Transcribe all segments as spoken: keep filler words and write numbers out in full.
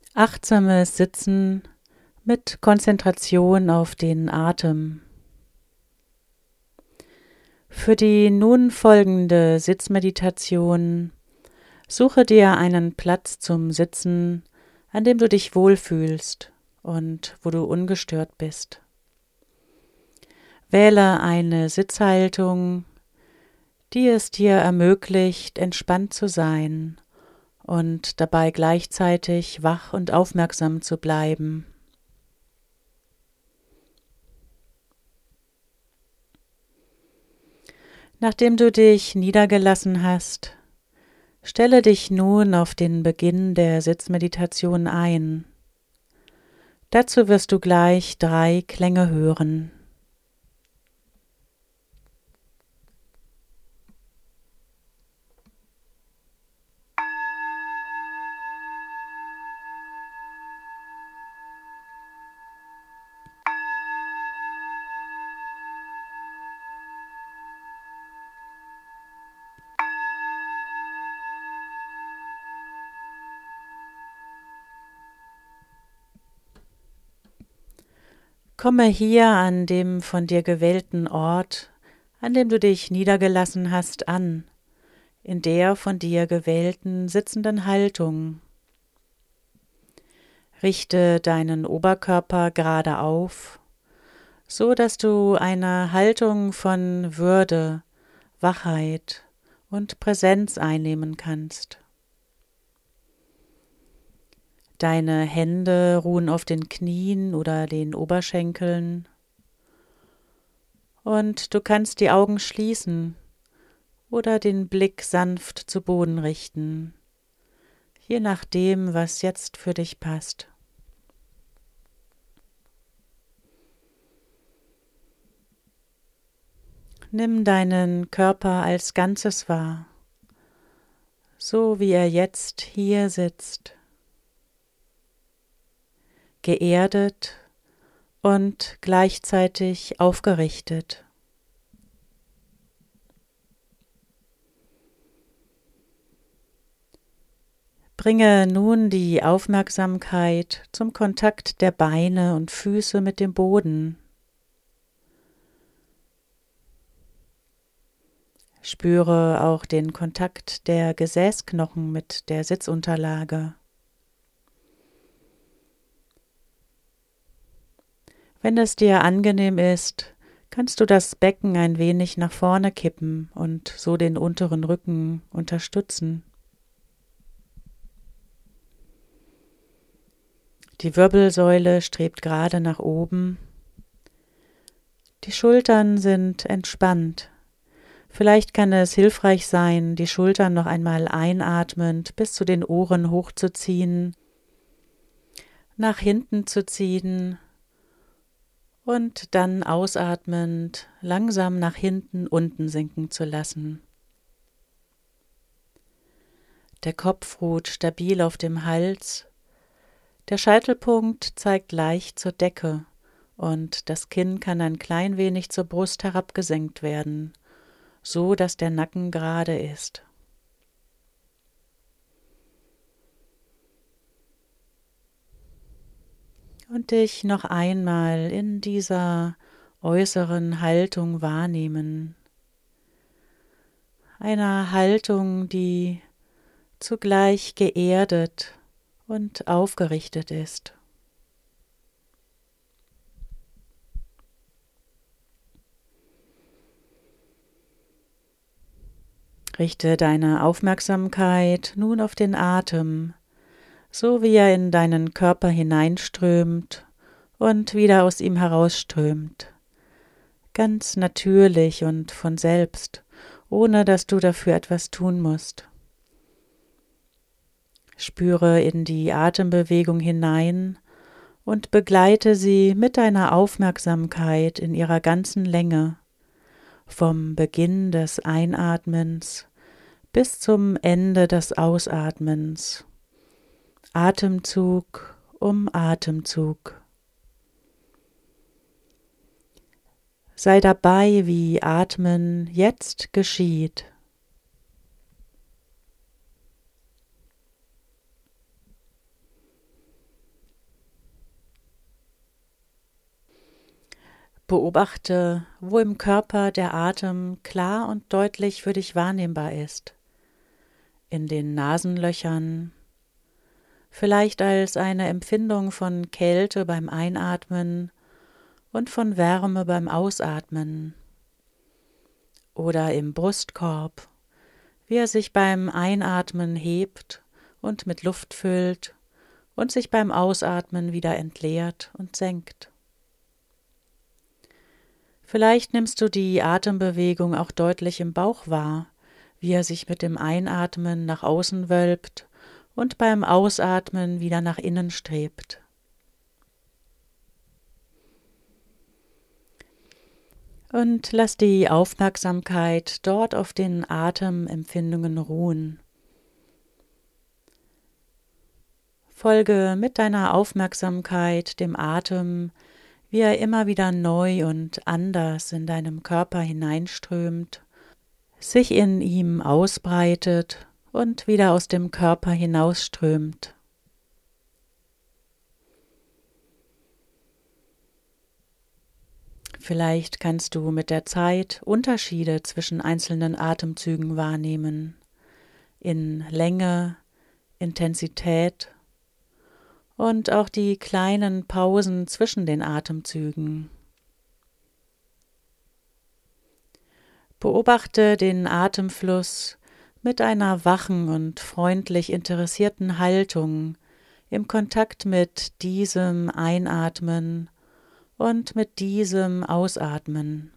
Achtsames Sitzen mit Konzentration auf den Atem. Für die nun folgende Sitzmeditation suche dir einen Platz zum Sitzen, an dem du dich wohlfühlst und wo du ungestört bist. Wähle eine Sitzhaltung, die es dir ermöglicht, entspannt zu sein und dabei gleichzeitig wach und aufmerksam zu bleiben. Nachdem du dich niedergelassen hast, stelle dich nun auf den Beginn der Sitzmeditation ein. Dazu wirst du gleich drei Klänge hören. Komme hier an dem von dir gewählten Ort, an dem du dich niedergelassen hast, an, in der von dir gewählten sitzenden Haltung. Richte deinen Oberkörper gerade auf, so dass du eine Haltung von Würde, Wachheit und Präsenz einnehmen kannst. Deine Hände ruhen auf den Knien oder den Oberschenkeln und du kannst die Augen schließen oder den Blick sanft zu Boden richten, je nachdem, was jetzt für dich passt. Nimm deinen Körper als Ganzes wahr, so wie er jetzt hier sitzt. Geerdet und gleichzeitig aufgerichtet. Bringe nun die Aufmerksamkeit zum Kontakt der Beine und Füße mit dem Boden. Spüre auch den Kontakt der Gesäßknochen mit der Sitzunterlage. Wenn es dir angenehm ist, kannst du das Becken ein wenig nach vorne kippen und so den unteren Rücken unterstützen. Die Wirbelsäule strebt gerade nach oben. Die Schultern sind entspannt. Vielleicht kann es hilfreich sein, die Schultern noch einmal einatmend bis zu den Ohren hochzuziehen, nach hinten zu ziehen, und dann ausatmend langsam nach hinten unten sinken zu lassen. Der Kopf ruht stabil auf dem Hals, der Scheitelpunkt zeigt leicht zur Decke und das Kinn kann ein klein wenig zur Brust herabgesenkt werden, so dass der Nacken gerade ist. Und dich noch einmal in dieser äußeren Haltung wahrnehmen. Einer Haltung, die zugleich geerdet und aufgerichtet ist. Richte deine Aufmerksamkeit nun auf den Atem, so wie er in deinen Körper hineinströmt und wieder aus ihm herausströmt, ganz natürlich und von selbst, ohne dass du dafür etwas tun musst. Spüre in die Atembewegung hinein und begleite sie mit deiner Aufmerksamkeit in ihrer ganzen Länge, vom Beginn des Einatmens bis zum Ende des Ausatmens. Atemzug um Atemzug. Sei dabei, wie Atmen jetzt geschieht. Beobachte, wo im Körper der Atem klar und deutlich für dich wahrnehmbar ist. In den Nasenlöchern, vielleicht als eine Empfindung von Kälte beim Einatmen und von Wärme beim Ausatmen. Oder im Brustkorb, wie er sich beim Einatmen hebt und mit Luft füllt und sich beim Ausatmen wieder entleert und senkt. Vielleicht nimmst du die Atembewegung auch deutlich im Bauch wahr, wie er sich mit dem Einatmen nach außen wölbt und beim Ausatmen wieder nach innen strebt. Und lass die Aufmerksamkeit dort auf den Atemempfindungen ruhen. Folge mit deiner Aufmerksamkeit dem Atem, wie er immer wieder neu und anders in deinem Körper hineinströmt, sich in ihm ausbreitet und wieder aus dem Körper hinausströmt. Vielleicht kannst du mit der Zeit Unterschiede zwischen einzelnen Atemzügen wahrnehmen, in Länge, Intensität und auch die kleinen Pausen zwischen den Atemzügen. Beobachte den Atemfluss mit einer wachen und freundlich interessierten Haltung im Kontakt mit diesem Einatmen und mit diesem Ausatmen.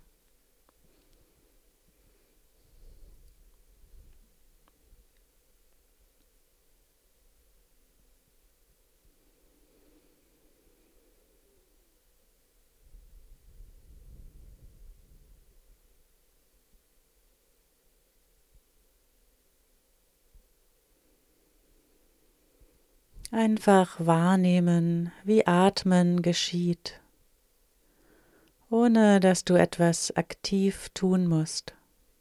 Einfach wahrnehmen, wie Atmen geschieht, ohne dass du etwas aktiv tun musst.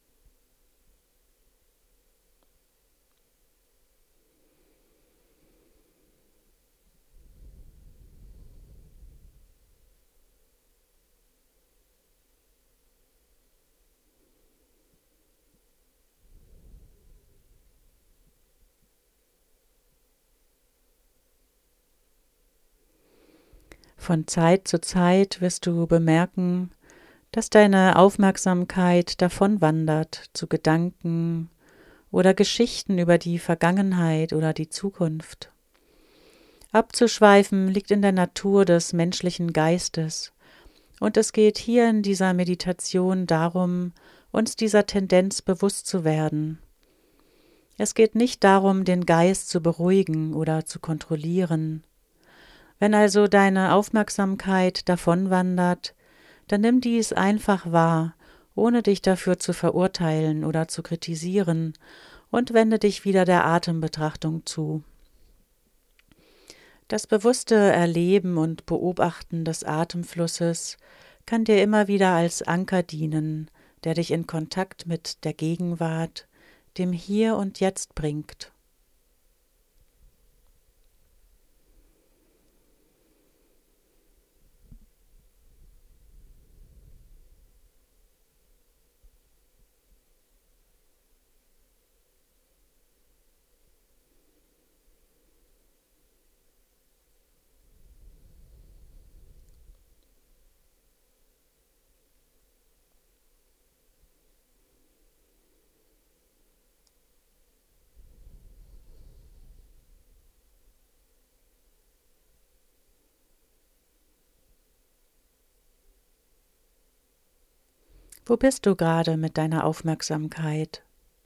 Von Zeit zu Zeit wirst du bemerken, dass deine Aufmerksamkeit davonwandert zu Gedanken oder Geschichten über die Vergangenheit oder die Zukunft. Abzuschweifen liegt in der Natur des menschlichen Geistes, und es geht hier in dieser Meditation darum, uns dieser Tendenz bewusst zu werden. Es geht nicht darum, den Geist zu beruhigen oder zu kontrollieren. Wenn also deine Aufmerksamkeit davonwandert, dann nimm dies einfach wahr, ohne dich dafür zu verurteilen oder zu kritisieren, und wende dich wieder der Atembetrachtung zu. Das bewusste Erleben und Beobachten des Atemflusses kann dir immer wieder als Anker dienen, der dich in Kontakt mit der Gegenwart, dem Hier und Jetzt bringt. Wo bist du gerade mit deiner Aufmerksamkeit?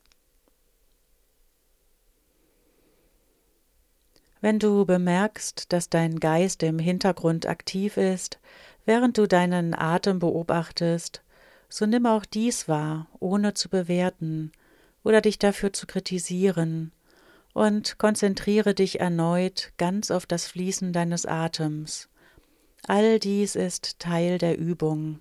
Wenn du bemerkst, dass dein Geist im Hintergrund aktiv ist, während du deinen Atem beobachtest, so nimm auch dies wahr, ohne zu bewerten oder dich dafür zu kritisieren, und konzentriere dich erneut ganz auf das Fließen deines Atems. All dies ist Teil der Übung.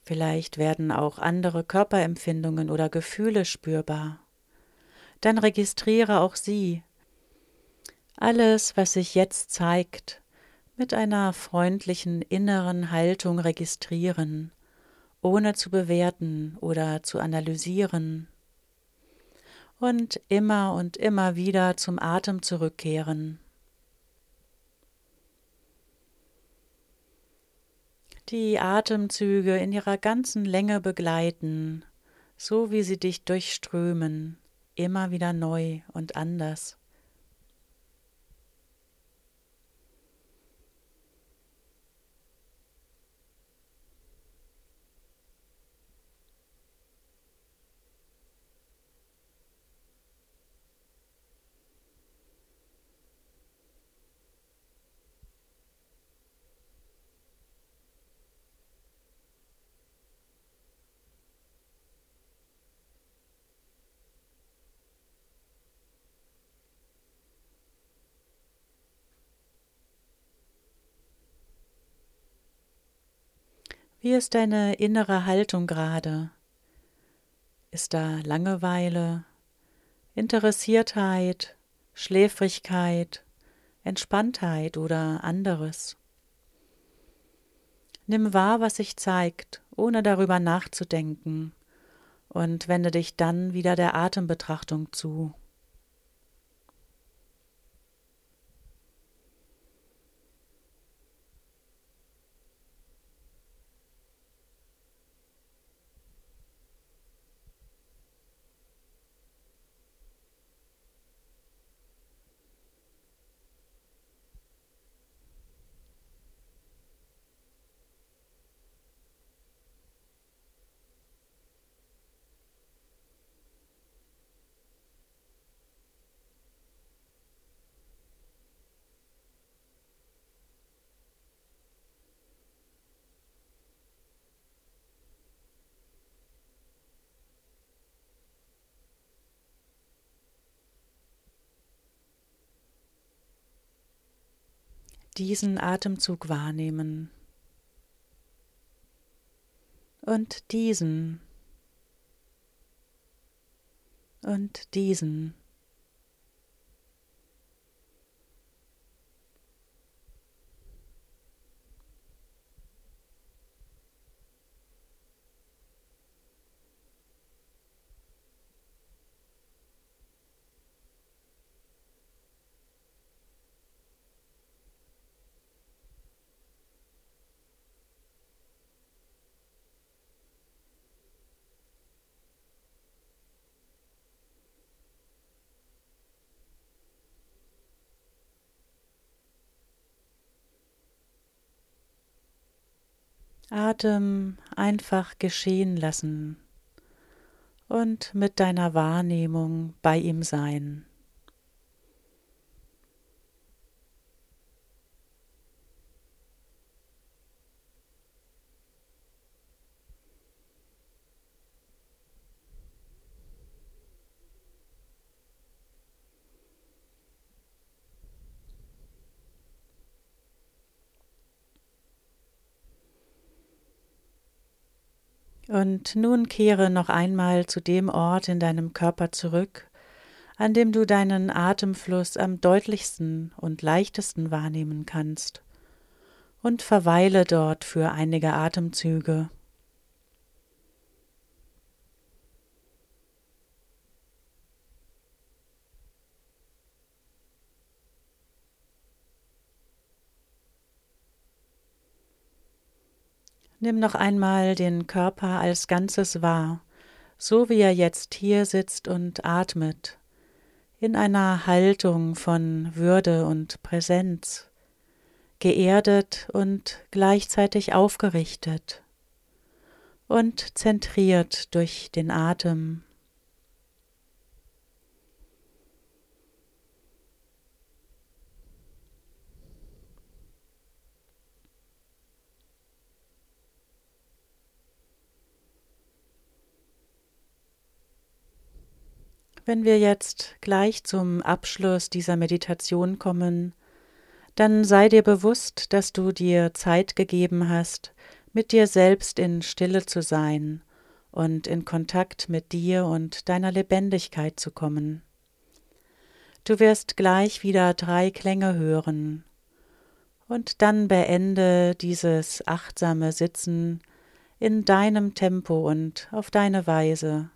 Vielleicht werden auch andere Körperempfindungen oder Gefühle spürbar. Dann registriere auch sie. Alles, was sich jetzt zeigt, mit einer freundlichen inneren Haltung registrieren, ohne zu bewerten oder zu analysieren. Und immer und immer wieder zum Atem zurückkehren. Die Atemzüge in ihrer ganzen Länge begleiten, so wie sie dich durchströmen, immer wieder neu und anders. Wie ist deine innere Haltung gerade? Ist da Langeweile, Interessiertheit, Schläfrigkeit, Entspanntheit oder anderes? Nimm wahr, was sich zeigt, ohne darüber nachzudenken, und wende dich dann wieder der Atembetrachtung zu. Diesen Atemzug wahrnehmen und diesen und diesen. Atem einfach geschehen lassen und mit deiner Wahrnehmung bei ihm sein. Und nun kehre noch einmal zu dem Ort in deinem Körper zurück, an dem du deinen Atemfluss am deutlichsten und leichtesten wahrnehmen kannst, und verweile dort für einige Atemzüge. Nimm noch einmal den Körper als Ganzes wahr, so wie er jetzt hier sitzt und atmet, in einer Haltung von Würde und Präsenz, geerdet und gleichzeitig aufgerichtet und zentriert durch den Atem. Wenn wir jetzt gleich zum Abschluss dieser Meditation kommen, dann sei dir bewusst, dass du dir Zeit gegeben hast, mit dir selbst in Stille zu sein und in Kontakt mit dir und deiner Lebendigkeit zu kommen. Du wirst gleich wieder drei Klänge hören und dann beende dieses achtsame Sitzen in deinem Tempo und auf deine Weise.